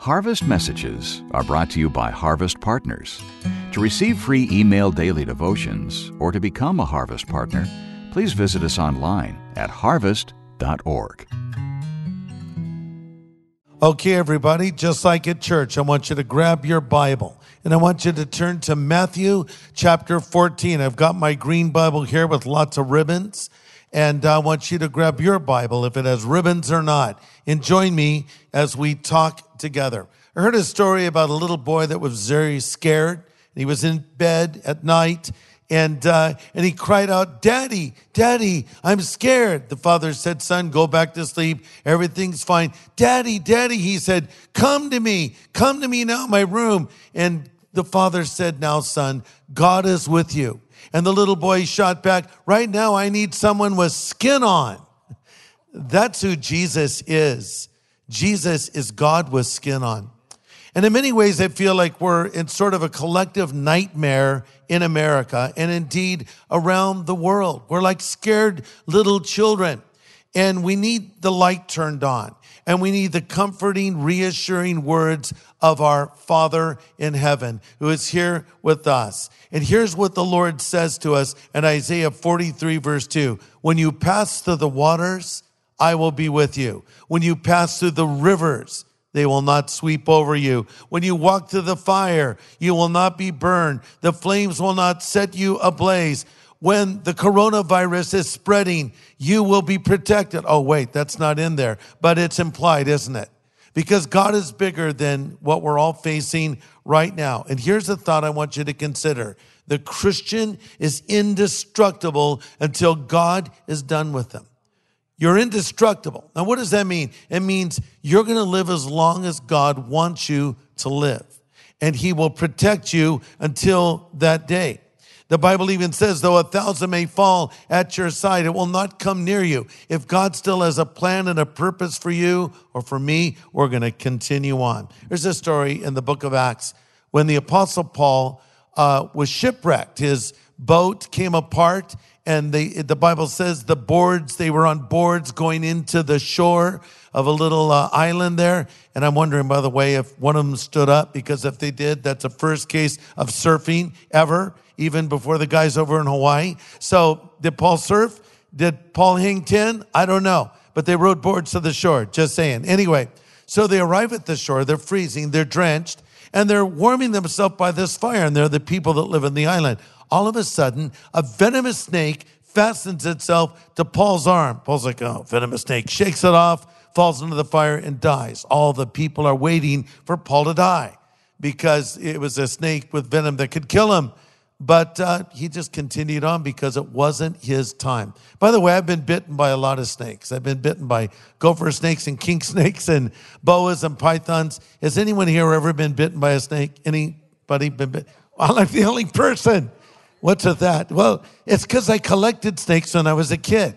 Harvest Messages are brought to you by Harvest Partners. To receive free email daily devotions or to become a Harvest Partner, please visit us online at harvest.org. Okay, everybody, just like at church, I want you to grab your Bible and I want you to turn to Matthew chapter 14. I've got my green Bible here with lots of ribbons, and I want you to grab your Bible if it has ribbons or not, and join me as we talk together. I heard a story about a little boy that was very scared. He was in bed at night, and he cried out, "Daddy, Daddy, I'm scared." The father said, "Son, go back to sleep. Everything's fine." "Daddy, Daddy," he said, come to me now in my room." And the father said, "Now, son, God is with you." And the little boy shot back, "Right now, I need someone with skin on." That's who Jesus is. Jesus is God with skin on. And in many ways, I feel like we're in sort of a collective nightmare in America and indeed around the world. We're like scared little children, and we need the light turned on, and we need the comforting, reassuring words of our Father in heaven who is here with us. And here's what the Lord says to us in Isaiah 43 verse 2. "When you pass through the waters, I will be with you. When you pass through the rivers, they will not sweep over you. When you walk through the fire, you will not be burned. The flames will not set you ablaze. When the coronavirus is spreading, you will be protected." Oh, wait, that's not in there, but it's implied, isn't it? Because God is bigger than what we're all facing right now. And here's a thought I want you to consider. The Christian is indestructible until God is done with them. You're indestructible. Now, what does that mean? It means you're going to live as long as God wants you to live, and he will protect you until that day. The Bible even says, though 1,000 may fall at your side, it will not come near you. If God still has a plan and a purpose for you or for me, we're going to continue on. There's a story in the book of Acts when the Apostle Paul was shipwrecked. His boat came apart, and the Bible says they were on boards going into the shore of a little island there. And I'm wondering, by the way, if one of them stood up, because if they did, that's the first case of surfing ever, even before the guys over in Hawaii. So did Paul surf? Did Paul hang 10? I don't know. But they rode boards to the shore, just saying. Anyway, so they arrive at the shore. They're freezing. They're drenched. And they're warming themselves by this fire. And they're the people that live in the island. All of a sudden, a venomous snake fastens itself to Paul's arm. Paul's like, "Oh, venomous snake." Shakes it off, falls into the fire, and dies. All the people are waiting for Paul to die because it was a snake with venom that could kill him. But he just continued on because it wasn't his time. By the way, I've been bitten by a lot of snakes. I've been bitten by gopher snakes and king snakes and boas and pythons. Has anyone here ever been bitten by a snake? Anybody been bitten? Well, I'm the only person. What's with that? Well, it's because I collected snakes when I was a kid.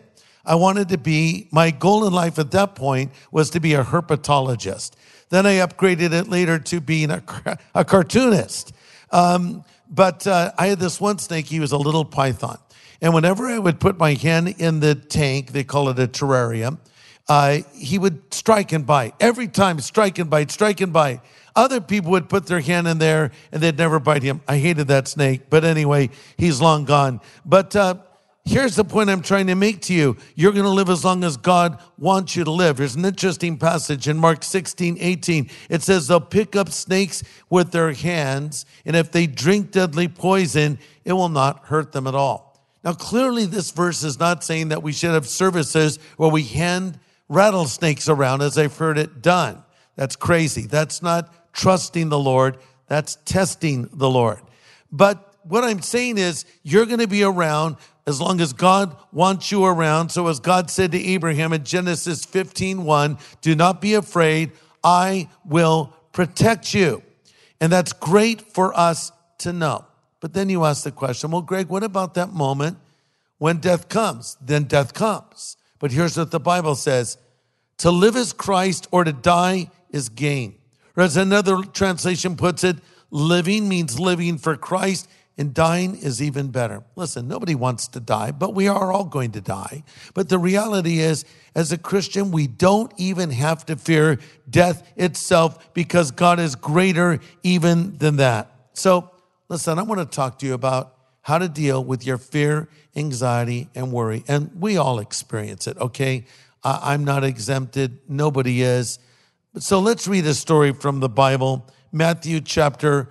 My goal in life at that point was to be a herpetologist. Then I upgraded it later to being a cartoonist. But I had this one snake. He was a little python. And whenever I would put my hand in the tank, they call it a terrarium, he would strike and bite. Every time, strike and bite, strike and bite. Other people would put their hand in there and they'd never bite him. I hated that snake. But anyway, he's long gone. But here's the point I'm trying to make to you. You're going to live as long as God wants you to live. There's an interesting passage in Mark 16:18. It says they'll pick up snakes with their hands, and if they drink deadly poison, it will not hurt them at all. Now, clearly this verse is not saying that we should have services where we hand rattlesnakes around as I've heard it done. That's crazy. That's not trusting the Lord. That's testing the Lord. But what I'm saying is you're going to be around as long as God wants you around. So as God said to Abraham in Genesis 15:1, "Do not be afraid. I will protect you." And that's great for us to know. But then you ask the question, well, Greg, what about that moment when death comes? Then death comes. But here's what the Bible says. To live is Christ, or to die is gain. Or as another translation puts it, living means living for Christ, and dying is even better. Listen, nobody wants to die, but we are all going to die. But the reality is, as a Christian, we don't even have to fear death itself because God is greater even than that. So, listen, I want to talk to you about how to deal with your fear, anxiety, and worry. And we all experience it, okay? I'm not exempted. Nobody is. So let's read a story from the Bible, Matthew chapter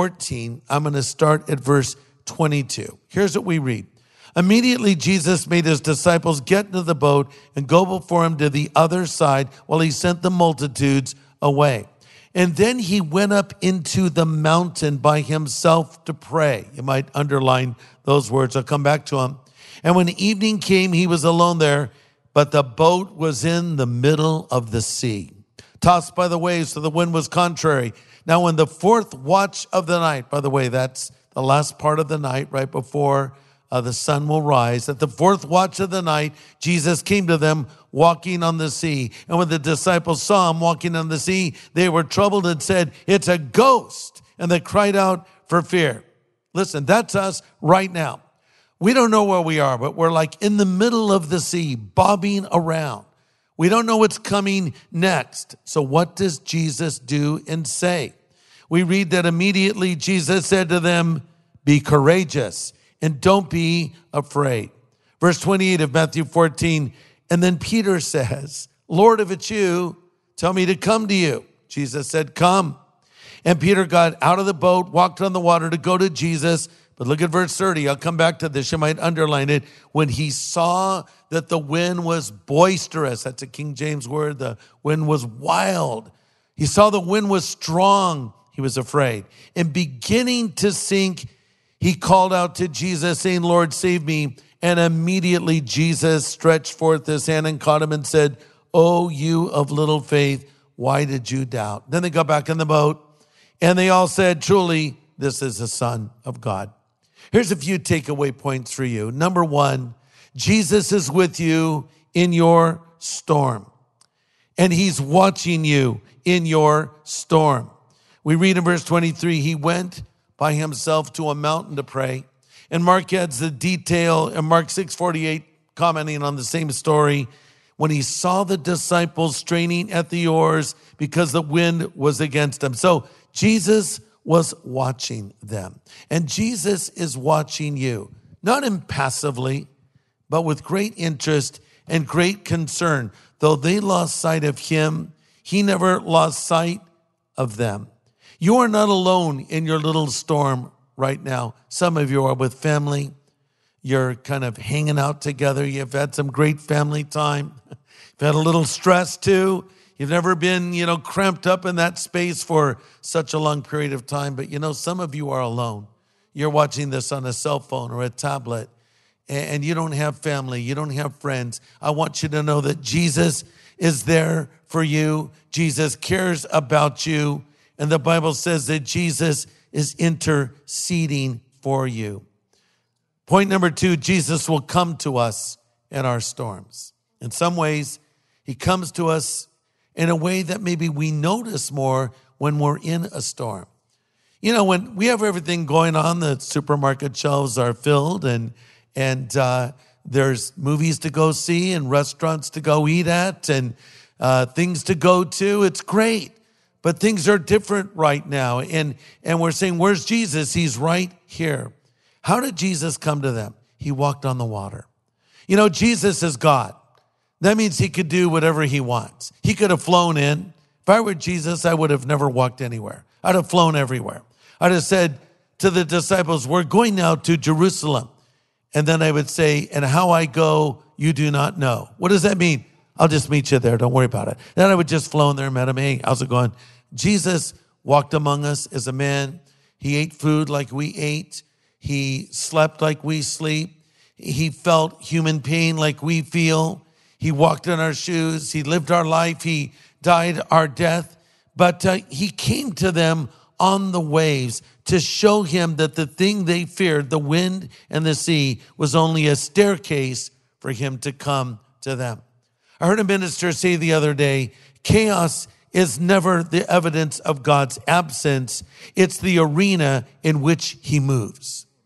14. I'm going to start at verse 22. Here's what we read. Immediately Jesus made his disciples get into the boat and go before him to the other side while he sent the multitudes away. And then he went up into the mountain by himself to pray. You might underline those words. I'll come back to them. And when evening came, he was alone there, but the boat was in the middle of the sea, tossed by the waves, so the wind was contrary. Now, when the fourth watch of the night, by the way, that's the last part of the night, right before the sun will rise. At the fourth watch of the night, Jesus came to them walking on the sea. And when the disciples saw him walking on the sea, they were troubled and said, "It's a ghost." And they cried out for fear. Listen, that's us right now. We don't know where we are, but we're like in the middle of the sea, bobbing around. We don't know what's coming next. So what does Jesus do and say? We read that immediately Jesus said to them, "Be courageous and don't be afraid." Verse 28 of Matthew 14, and then Peter says, "Lord, if it's you, tell me to come to you." Jesus said, "Come." And Peter got out of the boat, walked on the water to go to Jesus. But look at verse 30. I'll come back to this. You might underline it. When he saw that the wind was boisterous, that's a King James word, the wind was wild. He saw the wind was strong. He was afraid. And beginning to sink, he called out to Jesus, saying, "Lord, save me." And immediately Jesus stretched forth his hand and caught him and said, "Oh, you of little faith, why did you doubt?" Then they got back in the boat, and they all said, "Truly, this is the Son of God." Here's a few takeaway points for you. Number one, Jesus is with you in your storm, and he's watching you in your storm. We read in verse 23, he went by himself to a mountain to pray. And Mark adds the detail in Mark 6:48, commenting on the same story, when he saw the disciples straining at the oars because the wind was against them. So Jesus was watching them. And Jesus is watching you, not impassively, but with great interest and great concern. Though they lost sight of him, he never lost sight of them. You are not alone in your little storm right now. Some of you are with family. You're kind of hanging out together. You've had some great family time. You've had a little stress too. You've never been, cramped up in that space for such a long period of time. But, some of you are alone. You're watching this on a cell phone or a tablet, and you don't have family. You don't have friends. I want you to know that Jesus is there for you. Jesus cares about you. And the Bible says that Jesus is interceding for you. Point number two, Jesus will come to us in our storms. In some ways, he comes to us in a way that maybe we notice more when we're in a storm. When we have everything going on, the supermarket shelves are filled and there's movies to go see and restaurants to go eat at and things to go to. It's great. But things are different right now. And we're saying, where's Jesus? He's right here. How did Jesus come to them? He walked on the water. Jesus is God. That means he could do whatever he wants. He could have flown in. If I were Jesus, I would have never walked anywhere. I'd have flown everywhere. I'd have said to the disciples, we're going now to Jerusalem. And then I would say, and how I go, you do not know. What does that mean? I'll just meet you there. Don't worry about it. Then I would just flown there and met him. Hey, how's it going? Jesus walked among us as a man. He ate food like we ate. He slept like we sleep. He felt human pain like we feel. He walked in our shoes. He lived our life. He died our death. But he came to them on the waves to show him that the thing they feared, the wind and the sea, was only a staircase for him to come to them. I heard a minister say the other day, chaos is never the evidence of God's absence. It's the arena in which he moves.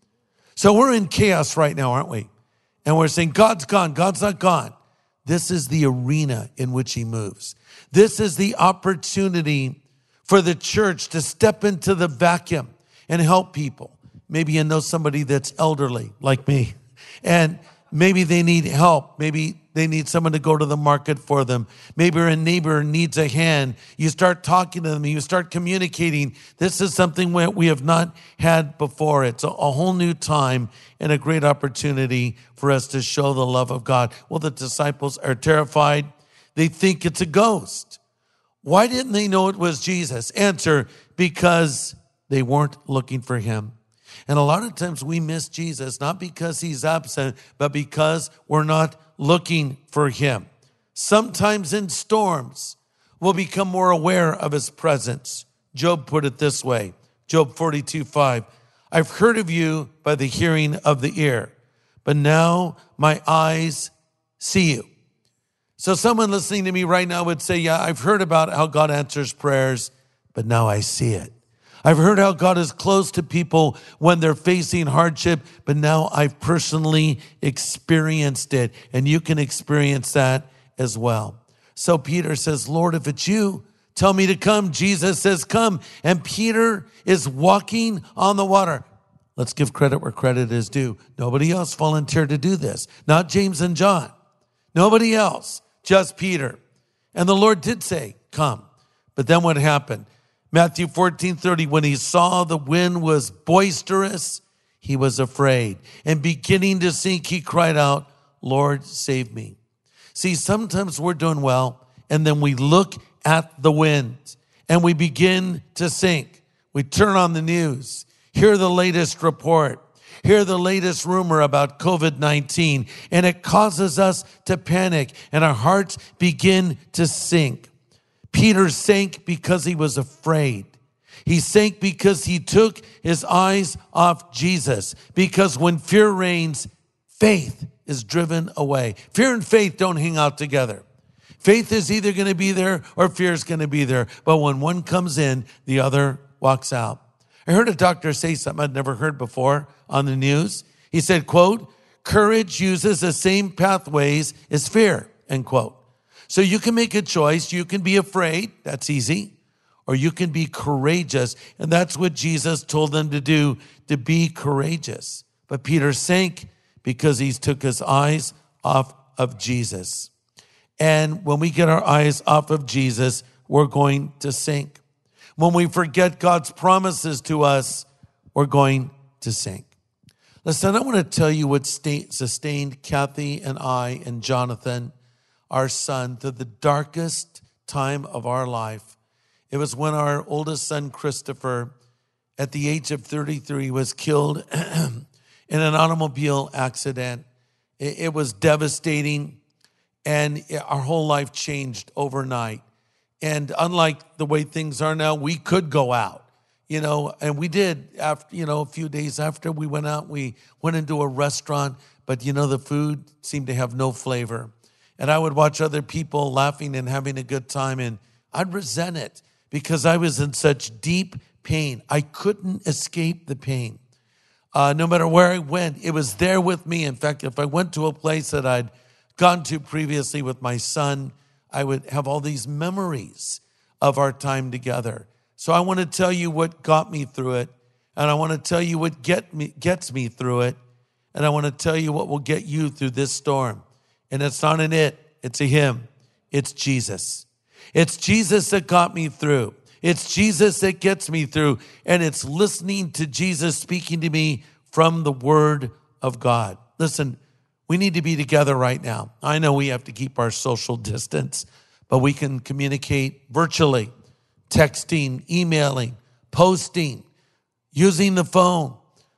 So we're in chaos right now, aren't we? And we're saying, God's gone, God's not gone. This is the arena in which he moves. This is the opportunity for the church to step into the vacuum and help people. Maybe you know somebody that's elderly like me, and maybe they need help. Maybe they need someone to go to the market for them. Maybe a neighbor needs a hand. You start talking to them. You start communicating. This is something we have not had before. It's a whole new time and a great opportunity for us to show the love of God. Well, the disciples are terrified. They think it's a ghost. Why didn't they know it was Jesus? Answer, because they weren't looking for him. And a lot of times we miss Jesus, not because he's absent, but because we're not looking for him. Sometimes in storms, we'll become more aware of his presence. Job put it this way, Job 42:5. I've heard of you by the hearing of the ear, but now my eyes see you. So someone listening to me right now would say, yeah, I've heard about how God answers prayers, but now I see it. I've heard how God is close to people when they're facing hardship, but now I've personally experienced it, and you can experience that as well. So Peter says, Lord, if it's you, tell me to come. Jesus says, come. And Peter is walking on the water. Let's give credit where credit is due. Nobody else volunteered to do this. Not James and John. Nobody else, just Peter. And the Lord did say, come. But then what happened? Matthew 14:30, when he saw the wind was boisterous, he was afraid. And beginning to sink, he cried out, Lord, save me. See, sometimes we're doing well, and then we look at the wind, and we begin to sink. We turn on the news, hear the latest report, hear the latest rumor about COVID-19, and it causes us to panic, and our hearts begin to sink. Peter sank because he was afraid. He sank because he took his eyes off Jesus. Because when fear reigns, faith is driven away. Fear and faith don't hang out together. Faith is either going to be there or fear is going to be there. But when one comes in, the other walks out. I heard a doctor say something I'd never heard before on the news. He said, quote, courage uses the same pathways as fear, end quote. So you can make a choice. You can be afraid. That's easy. Or you can be courageous. And that's what Jesus told them to do, to be courageous. But Peter sank because he took his eyes off of Jesus. And when we get our eyes off of Jesus, we're going to sink. When we forget God's promises to us, we're going to sink. Listen, I want to tell you what sustained Kathy and I and Jonathan, our son, to the darkest time of our life. It was when our oldest son, Christopher, at the age of 33, was killed in an automobile accident. It was devastating, and our whole life changed overnight. And unlike the way things are now, we could go out, and we did. After, a few days after we went out, we went into a restaurant, but, the food seemed to have no flavor. And I would watch other people laughing and having a good time, and I'd resent it because I was in such deep pain. I couldn't escape the pain. No matter where I went, it was there with me. In fact, if I went to a place that I'd gone to previously with my son, I would have all these memories of our time together. So I want to tell you what got me through it, and I want to tell you what gets me through it, and I want to tell you what will get you through this storm. And it's not an it, it's a him. It's Jesus. It's Jesus that got me through. It's Jesus that gets me through. And it's listening to Jesus speaking to me from the Word of God. Listen, we need to be together right now. I know we have to keep our social distance, but we can communicate virtually, texting, emailing, posting, using the phone.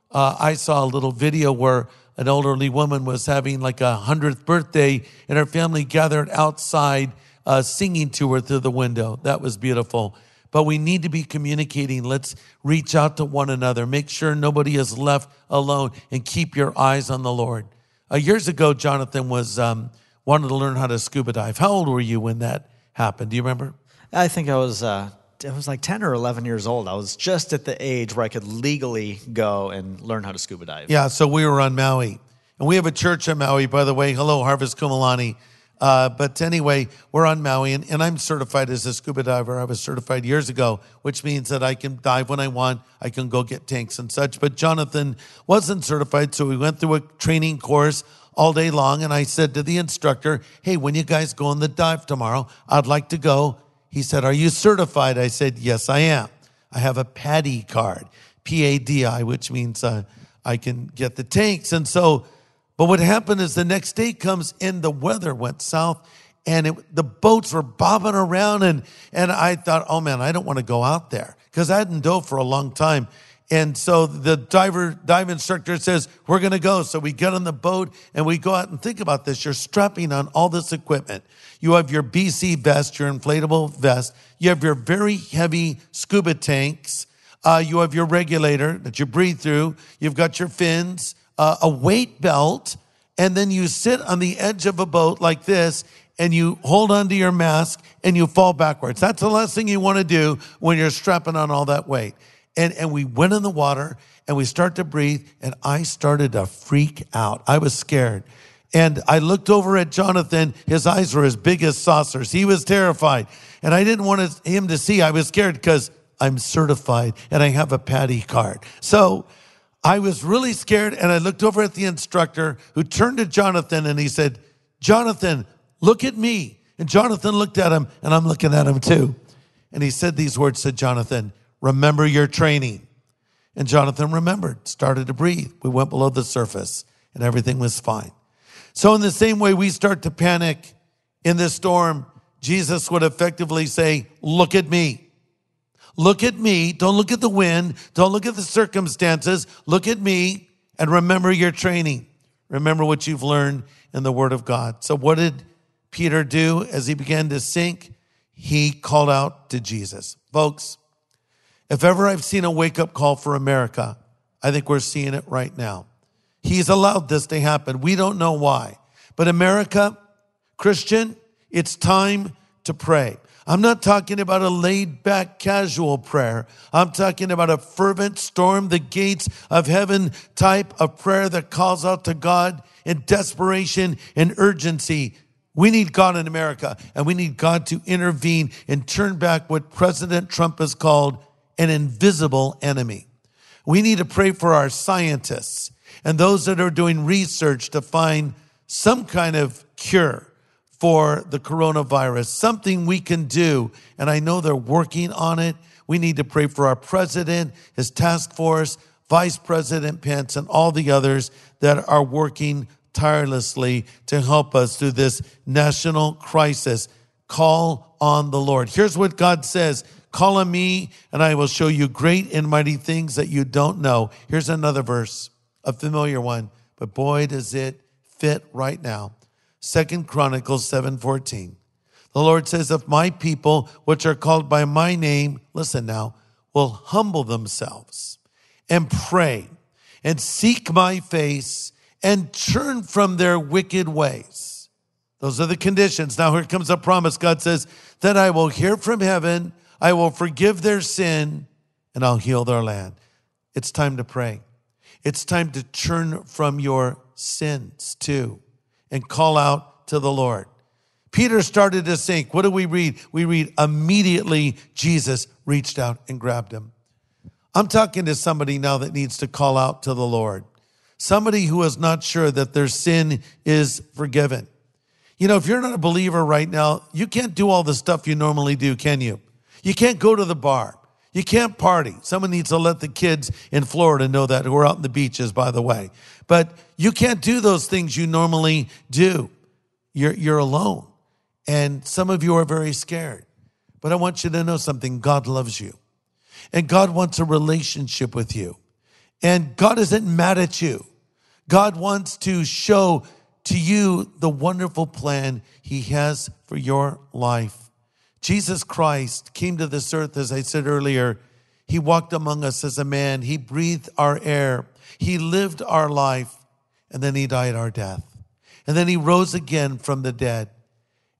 I saw a little video where an elderly woman was having like a 100th birthday, and her family gathered outside singing to her through the window. That was beautiful. But we need to be communicating. Let's reach out to one another. Make sure nobody is left alone, and keep your eyes on the Lord. Years ago, Jonathan wanted to learn how to scuba dive. How old were you when that happened? Do you remember? I think I was was like 10 or 11 years old. I was just at the age where I could legally go and learn how to scuba dive. Yeah, so we were on Maui. And we have a church on Maui, by the way. Hello, Harvest Kumalani. But anyway, we're on Maui, and I'm certified as a scuba diver. I was certified years ago, which means that I can dive when I want. I can go get tanks and such. But Jonathan wasn't certified, so we went through a training course all day long. And I said to the instructor, hey, when you guys go on the dive tomorrow, I'd like to go. He said, are you certified? I said, yes, I am. I have a PADI card, P-A-D-I, which means I can get the tanks. And so, but what happened is the next day comes and the weather went south and the boats were bobbing around and I thought, oh man, I don't want to go out there because I hadn't dove for a long time. And so the dive instructor says, we're going to go. So we get on the boat and we go out and think about this. You're strapping on all this equipment. You have your BC vest, your inflatable vest. You have your very heavy scuba tanks. You have your regulator that you breathe through. You've got your fins. A weight belt, and then you sit on the edge of a boat like this, and you hold onto your mask, and you fall backwards. That's the last thing you want to do when you're strapping on all that weight. And we went in the water, and we start to breathe, and I started to freak out. I was scared. And I looked over at Jonathan. His eyes were as big as saucers. He was terrified. And I didn't want him to see. I was scared because I'm certified, and I have a PADI card. So I was really scared, and I looked over at the instructor who turned to Jonathan, and he said, Jonathan, look at me. And Jonathan looked at him, and I'm looking at him too. And he said these words to Jonathan, remember your training. And Jonathan remembered, started to breathe. We went below the surface, and everything was fine. So in the same way we start to panic in this storm, Jesus would effectively say, look at me. Look at me. Don't look at the wind. Don't look at the circumstances. Look at me and remember your training. Remember what you've learned in the Word of God. So what did Peter do as he began to sink? He called out to Jesus. Folks, if ever I've seen a wake-up call for America, I think we're seeing it right now. He's allowed this to happen. We don't know why. But America, Christian, it's time to pray. I'm not talking about a laid-back, casual prayer. I'm talking about a fervent, storm the gates of heaven type of prayer that calls out to God in desperation and urgency. We need God in America, and we need God to intervene and turn back what President Trump has called an invisible enemy. We need to pray for our scientists and those that are doing research to find some kind of cure for the coronavirus, something we can do. And I know they're working on it. We need to pray for our president, his task force, Vice President Pence, and all the others that are working tirelessly to help us through this national crisis. Call on the Lord. Here's what God says. Call on me, and I will show you great and mighty things that you don't know. Here's another verse, a familiar one, but boy, does it fit right now. 2 Chronicles 7:14. The Lord says, if my people, which are called by my name, listen now, will humble themselves and pray and seek my face and turn from their wicked ways. Those are the conditions. Now here comes a promise. God says, then I will hear from heaven, I will forgive their sin, and I'll heal their land. It's time to pray. It's time to turn from your sins too and call out to the Lord. Peter started to sink. What do we read? We read immediately Jesus reached out and grabbed him. I'm talking to somebody now that needs to call out to the Lord. Somebody who is not sure that their sin is forgiven. You know, if you're not a believer right now, you can't do all the stuff you normally do, can you? You can't go to the bar. You can't party. Someone needs to let the kids in Florida know that, who are out in the beaches, by the way. But you can't do those things you normally do. You're alone. And some of you are very scared. But I want you to know something. God loves you. And God wants a relationship with you. And God isn't mad at you. God wants to show to you the wonderful plan he has for your life. Jesus Christ came to this earth, as I said earlier. He walked among us as a man. He breathed our air. He lived our life. And then he died our death. And then he rose again from the dead.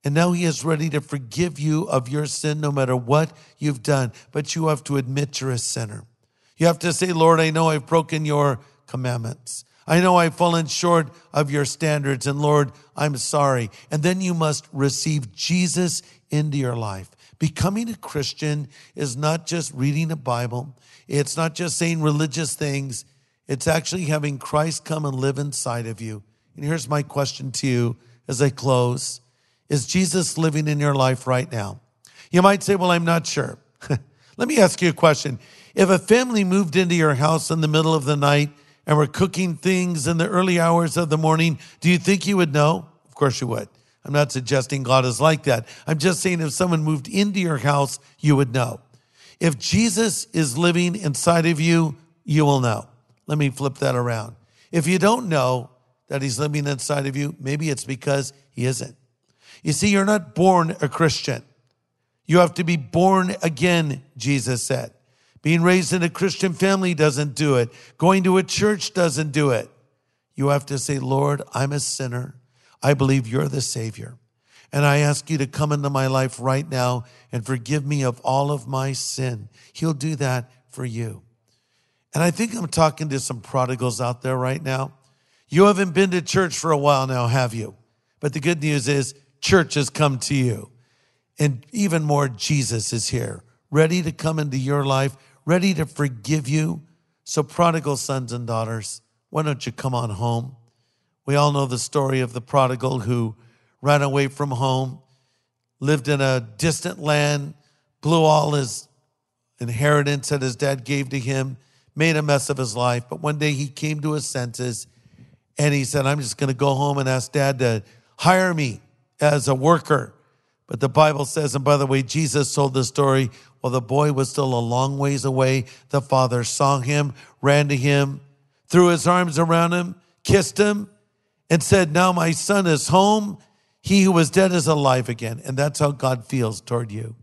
And now he is ready to forgive you of your sin no matter what you've done. But you have to admit you're a sinner. You have to say, Lord, I know I've broken your commandments. I know I've fallen short of your standards. And Lord, I'm sorry. And then you must receive Jesus into your life. Becoming a Christian is not just reading a Bible. It's not just saying religious things. It's actually having Christ come and live inside of you. And here's my question to you as I close. Is Jesus living in your life right now? You might say, well, I'm not sure. Let me ask you a question. If a family moved into your house in the middle of the night and were cooking things in the early hours of the morning, do you think you would know? Of course you would. I'm not suggesting God is like that. I'm just saying if someone moved into your house, you would know. If Jesus is living inside of you, you will know. Let me flip that around. If you don't know that he's living inside of you, maybe it's because he isn't. You see, you're not born a Christian. You have to be born again, Jesus said. Being raised in a Christian family doesn't do it. Going to a church doesn't do it. You have to say, Lord, I'm a sinner. I believe you're the Savior. And I ask you to come into my life right now and forgive me of all of my sin. He'll do that for you. And I think I'm talking to some prodigals out there right now. You haven't been to church for a while now, have you? But the good news is church has come to you. And even more, Jesus is here, ready to come into your life, ready to forgive you. So prodigal sons and daughters, why don't you come on home? We all know the story of the prodigal who ran away from home, lived in a distant land, blew all his inheritance that his dad gave to him, made a mess of his life. But one day he came to his senses and he said, I'm just going to go home and ask Dad to hire me as a worker. But the Bible says, and by the way, Jesus told the story, while the boy was still a long ways away, the father saw him, ran to him, threw his arms around him, kissed him, and said, now my son is home. He who was dead is alive again. And that's how God feels toward you.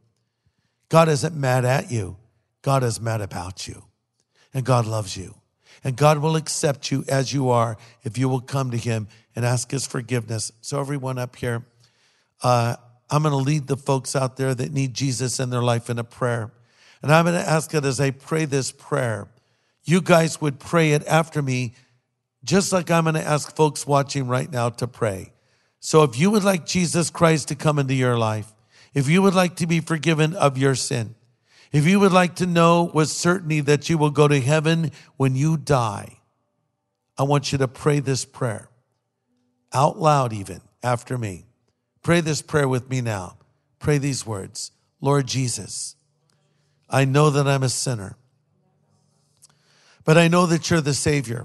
God isn't mad at you. God is mad about you. And God loves you. And God will accept you as you are if you will come to him and ask his forgiveness. So everyone up here, I'm going to lead the folks out there that need Jesus in their life in a prayer. And I'm going to ask it as I pray this prayer. You guys would pray it after me, just like I'm going to ask folks watching right now to pray. So if you would like Jesus Christ to come into your life, if you would like to be forgiven of your sin, if you would like to know with certainty that you will go to heaven when you die, I want you to pray this prayer out loud even after me. Pray this prayer with me now. Pray these words. Lord Jesus, I know that I'm a sinner, but I know that you're the Savior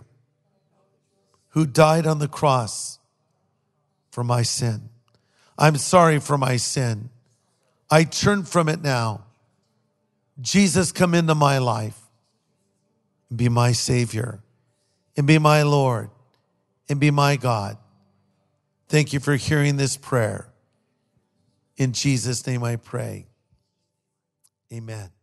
who died on the cross for my sin. I'm sorry for my sin. I turn from it now. Jesus, come into my life and be my Savior and be my Lord and be my God. Thank you for hearing this prayer. In Jesus' name I pray. Amen.